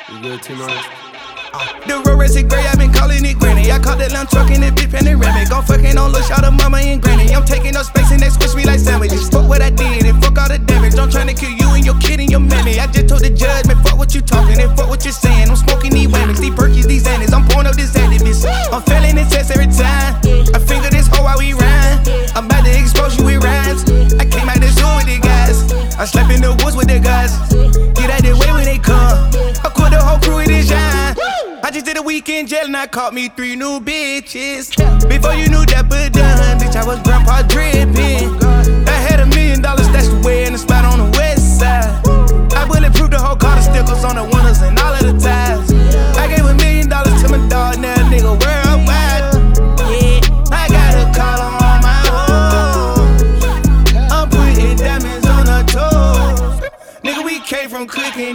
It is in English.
You good, T-Mars? The road racing gray, I been calling it granny. I caught that lamb truck in the big panoramic. Gon' fucking on look shot of mama and granny. I'm taking up space and they squish me like sandwiches. Fuck what I did and fuck all the damage. I'm trying to kill you and your kid and your mammy. I just told the judge, man, fuck what you talking and fuck what you're saying. I'm smoking these whammies, these perkies, these annies. I'm pouring up this activist. I'm failing the test every time. I finger this hoe while we rhyme. I'm about to expose you with rhymes. I came out the zoo with the guys. I slept in the woods with the guys. Get out the way when they come. I quit the whole crew with this shine. I just did a weekend jail and I caught me 3 new bitches. Before you knew that but done, bitch, I was grandpa drippin'. I had $1 million stashed away in a spot on the west side. I bulletproof the whole car, the stickers on the one.